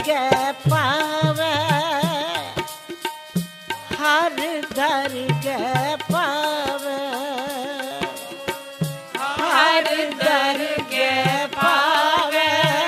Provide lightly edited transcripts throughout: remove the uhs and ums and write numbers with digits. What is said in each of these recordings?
दरगे पावे, हर दरगे पावे, हर दरगे पावे,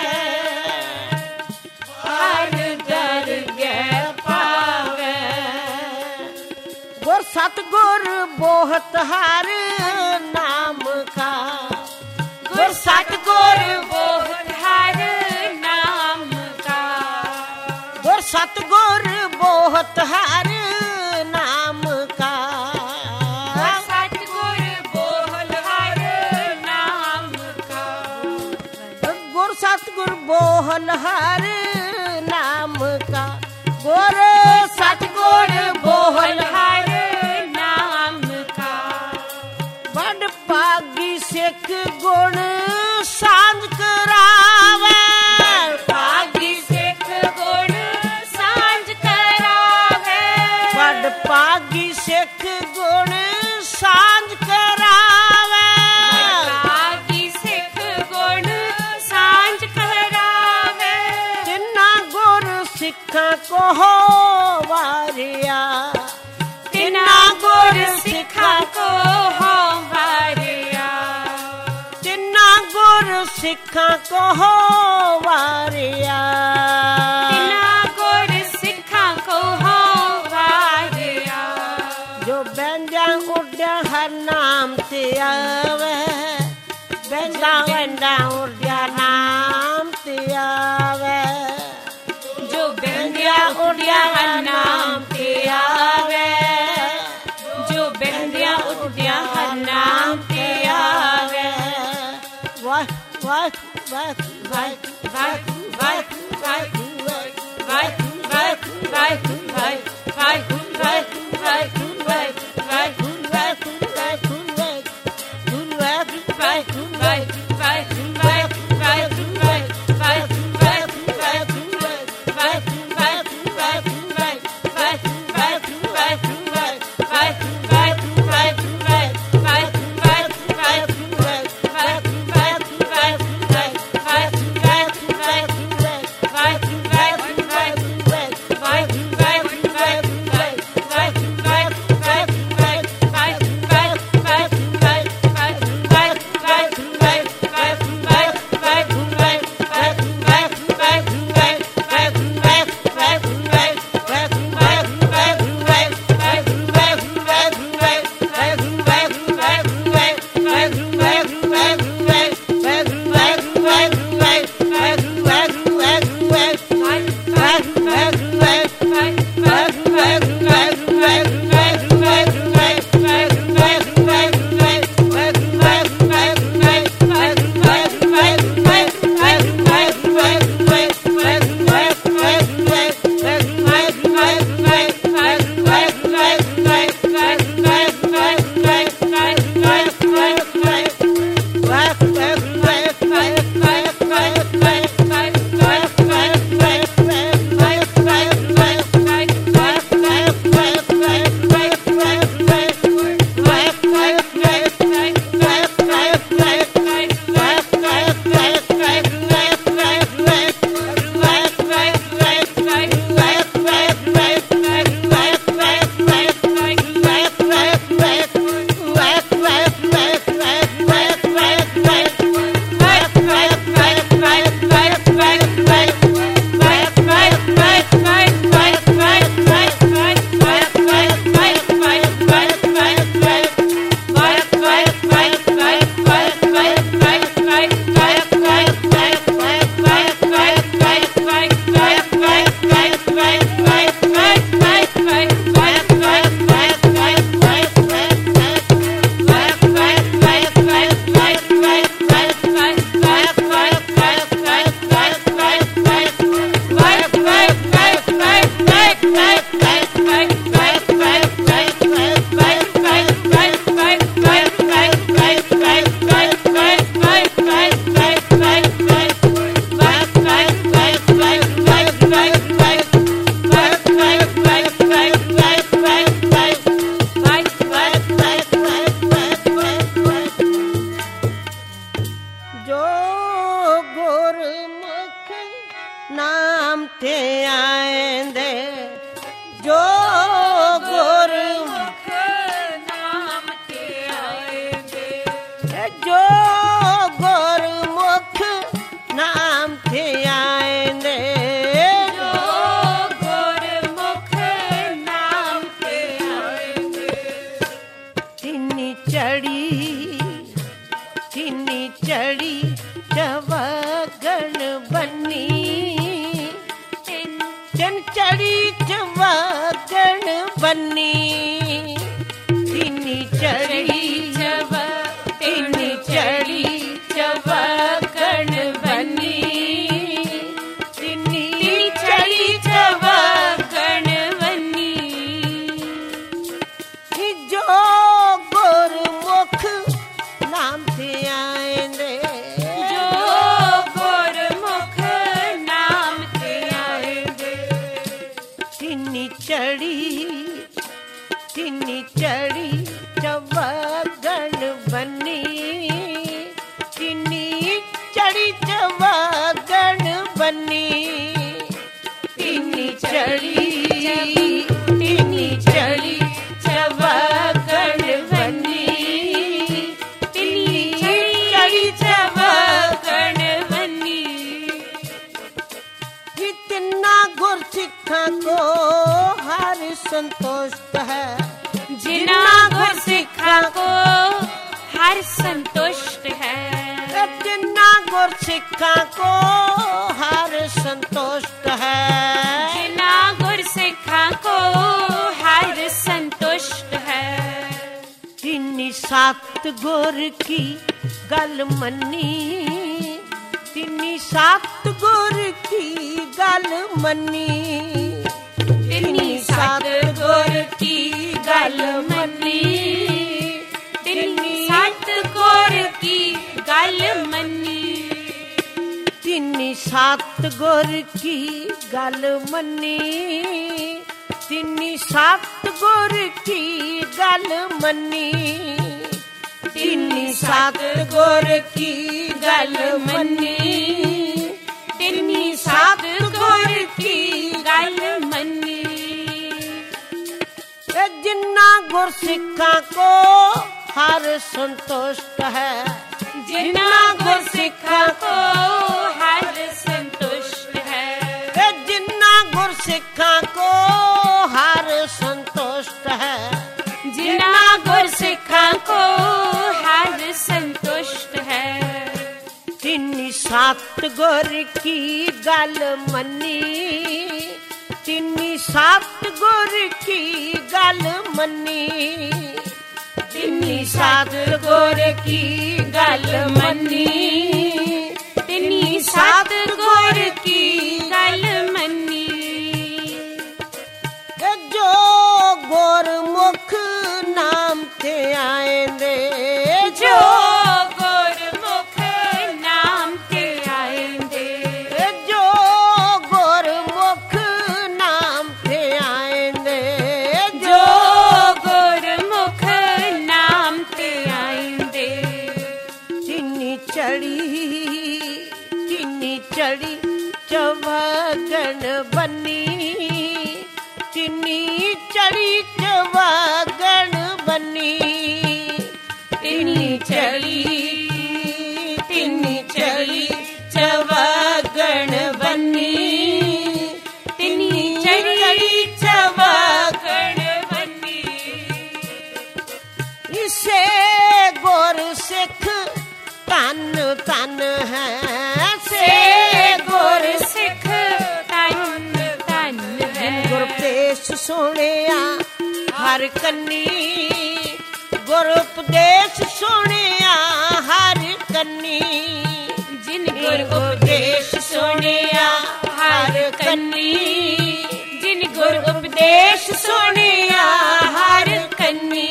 हर दरगे पावे। गुर सतगुर बहुत हर नाम का, गुर सतगुर बहुत हर नाम का, गुर सतगुर बहुत हर नाम का, गुर सतगुर बोल हर नाम का, गुर सतगुर बोहल हर नाम का, गुर सतगुर बोहल हर नाम का। बड़ पागी सिख गुण सांझ करावे, पागी सिख गुण सांझ करावे, बड़ पागी सिख गुण सांझ करावे, पागी सिख गुण सांझ करावे। तिन्ना गुर सिखा को हो वारिया, तिन्ना गुर सिखा को हो वारिया, तिन्ना गुर सिखा को हो वारिया, तिन्ना गुर सिखा को हो वारिया। जो बैंजा उड्या हर नाम ते आवे, बैंजा बैंजा उड्या नाम ते आवे, जो बेंदिया उड़िया हर नाम ते आवे, जो बेंदिया उड़िया हर नाम ते आवे। वाह वाह वाह वाह वाह वाह वाह वाह वाह वाह वाह वाह ਤਿੰਨ ਚੜੀ ਚਵਾਗਣ ਬੰਨੀ ਤਿੰਨੀ ਚੜੀ ਤਿੰਨ ਚੜੀ ਚਵਾਗਣ ਬੰਨੀ ਤਿੰਨੀ ਚੜੀ ਚਵਾਗਣ ਬੰਨੀ ਜੋ ਗੁਰਮੁਖ ਨਾਮ ਤੇ ਆਏਂਦੇ ਜੋ ਗੁਰਮੁਖ ਨਾਮ ਤੇ ਆਏਂਦੇ ਤਿੰਨੀ ਚੜੀ ਚਵਾਗਣ ਬੰਨੀ ਤਿੰਨੀ ਚੜੀ ਚਵਾਗਣ ਬੰਨੀ ਤਿੰਨੀ ਚੜੀ ਚਵਾਗਣ ਬੰਨੀ ਤਿੰਨੀ ਚੜੀ ਚਵਾਗਣ ਬੰਨੀ ਤਿੰਨਾ ਗੁਰਸਿੱਖਾਂ ਕੋ ਹਰ ਸੰਤੁਸ਼ਟ ਹੈ जिन्ना गुरसिखा को हर संतुष्ट है जिन्ना गुरसिखा को हर संतुष्ट है जिन्ना गुरसिखा को हर संतुष्ट है तिन्नी सात गुर की गल मन्नी तिन्नी सात गुर की गल मन्नी तिन्नी सात गुर की गल मन्नी तिन्नी सात गुर की गल मन्नी तिन्नी सात गुर की गल मन्नी तिन्नी सात गुर की गल मन्नी तिन्नी सात गुर की गल मन्नी तिन्नी सात गुर की गल मन्नी जिन्ना गुरसिखा को हर संतुष्ट है जिन्ना गुरसिखा को हर संतुष्ट है जिन्ना गुरसिखा को हर संतुष्ट है जिन्ना गुरसिखा को हर संतुष्ट है तिन्नी सात गुर की गल मन्नी तिन्नी सात गुर की गल मन्नी तिन्नी सात गुर की गल मन्नी तिन्नी सात गुर की गल मन्नी जो गुरमुख नाम ते आएंदे जो गुरमुख नाम ते आएंदे जो गुरमुख नाम ते आएंदे जो गुरमुख नाम ते आएंदे तिन्नी चढ़ी चवागण बन्नी तिन्नी चढ़ी चवागण बन्नी तिन्नी चढ़ी चवागण बन्नी तिन्नी चढ़ी चवागण बन्नी इसे गुर सिख तन तन है से गुर सिख तन तन है गुरपेश सुनिया हर कन्नी गुरउपदेश सुनिया हर कन्नी जिन गुर उपदेश सुनिया हर कन्नी जिन गुर उपदेश सुनिया हर कन्नी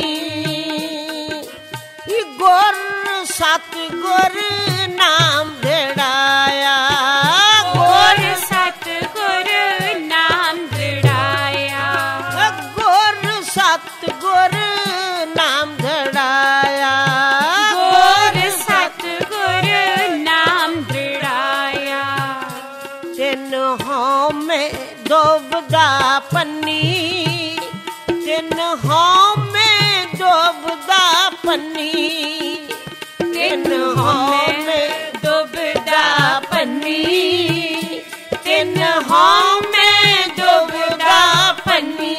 गुर सतगुर नाम दृढ़ाया गुर सतगुर नाम दृढ़ाया गुर सतगुर नाम दृढ़ाया गुर सतगुर नाम दृढ़ाया तिन हों में डूबदा पन्नी तिन हों में डूबदा पन्नी तिन हों में डूबदा पन्नी तिन हों में डूबदा पन्नी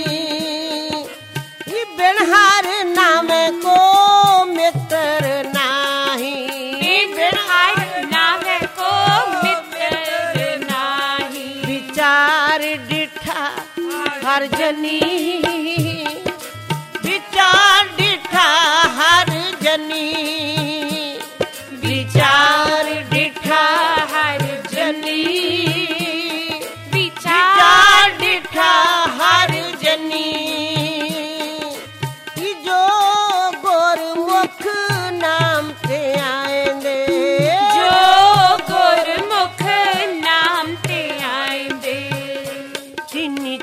बिनहार नाम को मित्र नाही बिनहार नाम को मित्र नाही विचार विचार डिठा हर जनी, विचार डिठा हर जनी, विचार डिठा हर जनी, विचार डिठा हर जनी। जो गुरमुख नाम ते आएंदे, जो गुरमुख नाम ते आएंदे, तिनी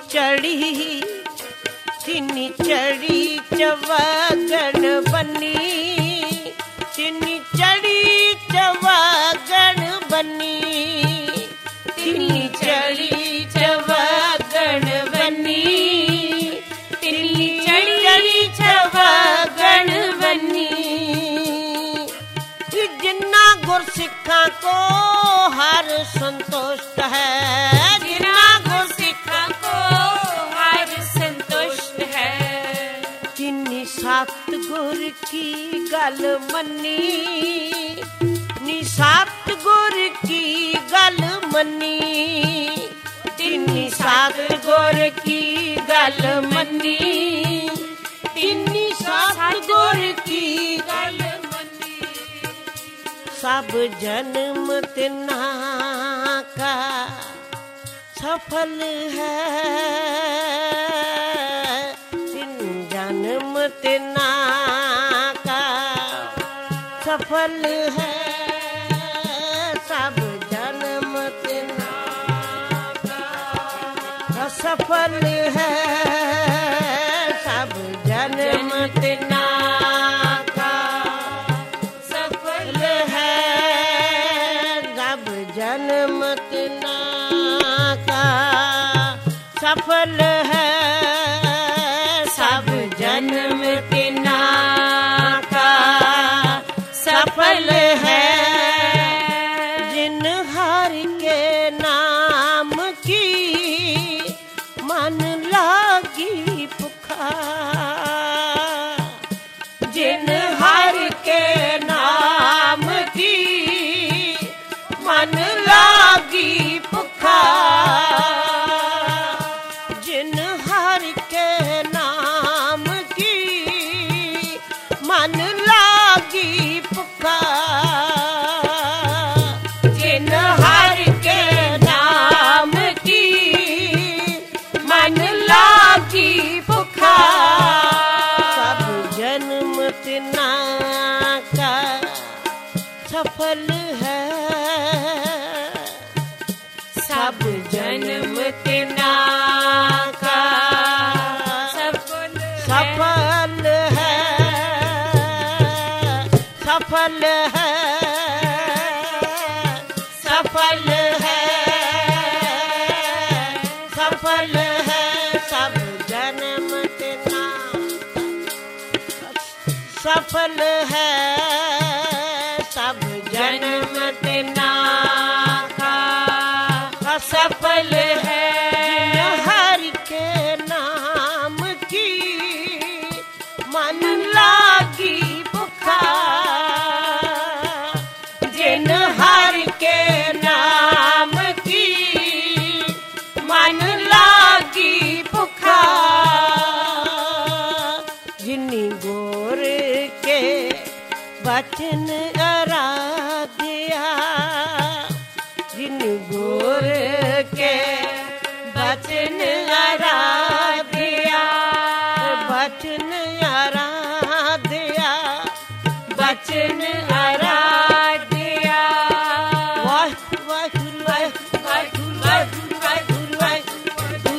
चढ़ी चवगन बनी, तिनी चढ़ी चवगन बनी, तिनी चढ़ी चवगन बनी, तिनी चढ़ी चवगन बनी। जिन्ना गुरसिखा को हर संतुष्ट है, जिन्ना गुरसिखा को हर संतुष्ट है, तिनी सतगुर की गल मनी, नी सतगुर की गल मनी, तिनी सतगुर की गल मनी, तिनी सतगुर की गल मनी। सब जन्म तिन्हा का सफल है, तिन जन्म तिन्हा का सफल है, सब जन्म तिन्हा का सफल है, सब जन्म तिन्हा का सफल है, सब जन्म तिन्हा का सफल है, सब जन्म तिन्हा का सफल है। जिन हर के नाम की मन लागी पुकार, जिन हर के नाम की मन लागी पुकार, जिन हर के नाम की मन लागी पुकार, जिन हर के नाम की मन लागी पुकार, सब जन्म तिन्हा का सफल है, सब जन्म तिन्हा का सफल है, सफल है, सफल है, सफल है, सब जन्म तिन्हा सफल है, सब जन्म तिन्हा का सफल है। हर के नाम की मन लागी पुकार, जिन हर के नाम की मन लागी पुकार, जिनी गोर के वचन आराध्या, जिन गोर के वचन आराध्या, वचन आराध्या, वचन आराध्या। वाहिगुरु वाहिगुरु वाहिगुरु वाहिगुरु वाहिगुरु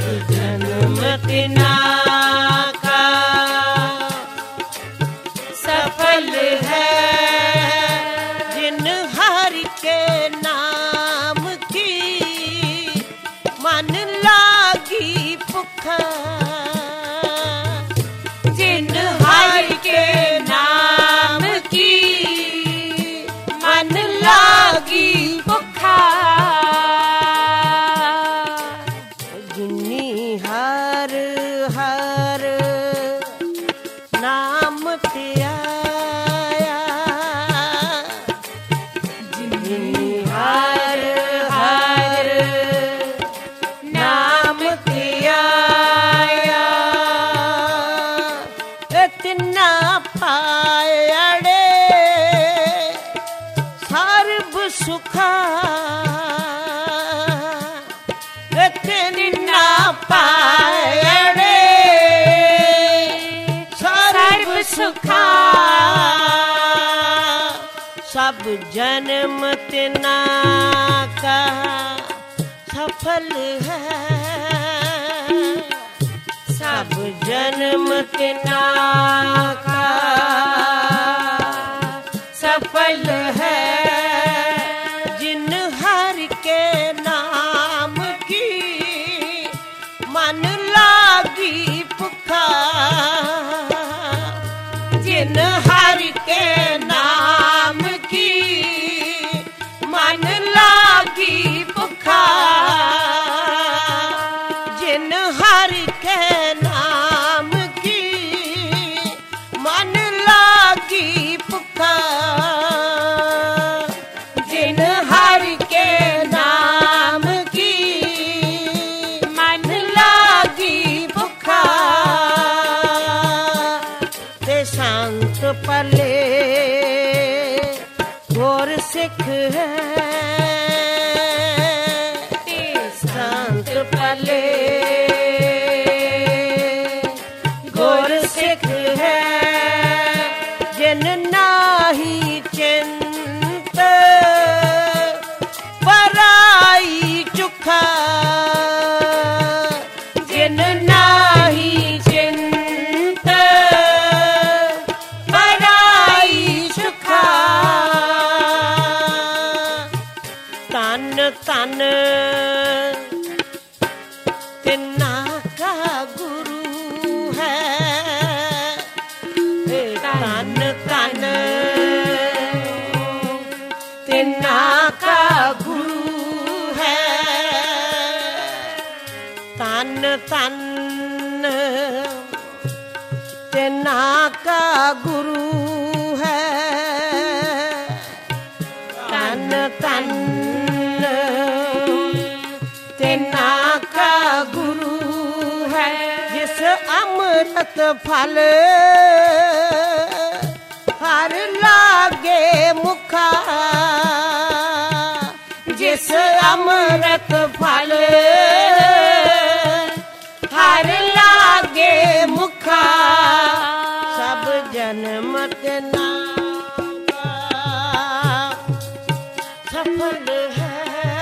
जन्म तिना का सफल है जिन हरि के नाम की मन लागी पुकार, जिन हरि के नाम की मन लागी पुकार, जिन्नी हर हर नाम ते आया, जिन्नी हर हर नाम ते आया, तिन्ना पायड़े सर्व सुखा, तिन्ना पायड़े सर्व सुखा, सब जन्म तिना का सफल है, सब जन्म तिना का सफल है जिन हरि के नाम की मन लागी पुकार, जिन हरि के नाम की मन लागी पुकार, जिन हरि के नाम की मन लागी पुकार, जिन हरि के नाम की मन लागी पुकार, ते संत पले गोर सिख है, ते संत पले गोर सिख है, जिन नाही चिंत पराई चुखा, जिन नाही चिंत पराई सुखा, तन तन तिन्ना का गुरु है, तन तन तिन्ना का गुरु है, तन तन तिन्ना का गुरु है, तन तन तिन्ना का गुरु है, जिस अमृत फल हर लागे मुखा, जिस अमृत फल हर लागे मुखा, सब जन्म तिना का सफल है,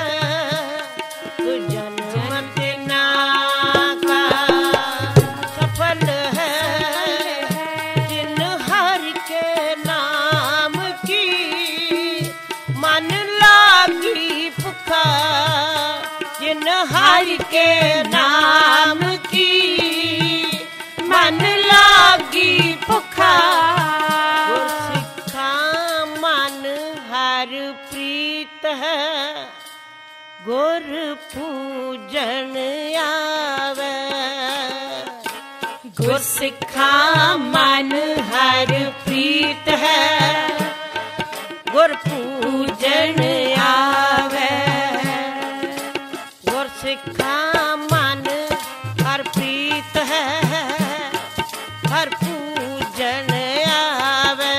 तू जन्म तिना का सफल है, जिन हरि के नाम की मन लागी पुकार, जिन हरि के नाम की मन लागी पुकार, गुरसिखा मन हर प्रीत है, गुर पूजन आवे, गुरसिखा मन हर प्रीत है, गुर पूजन आवे, गुरसिखा मन हर प्रीत है, हर पूजन आवे,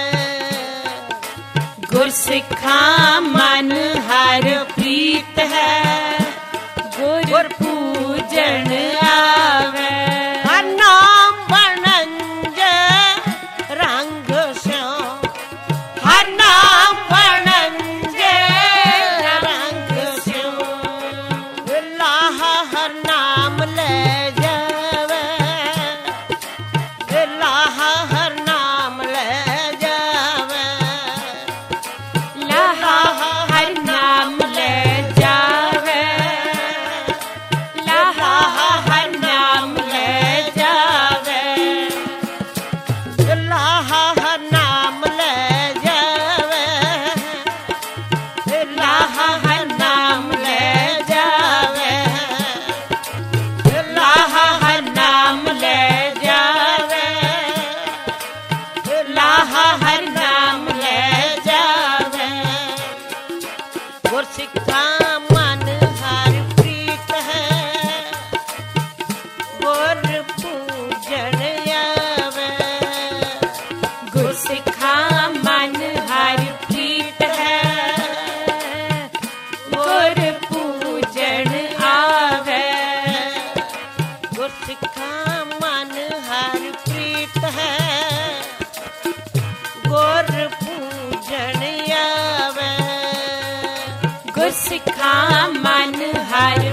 गुरसिखा मन हर प्रीत है, गुर पूजन आवे, हर नाम बनंज रंग स्यो, हर नाम बनंज रंग स्यो, लाह हर नाम ले सिखा मन हर प्रीत है गुर पूजन आवे गुर सिखा मन हर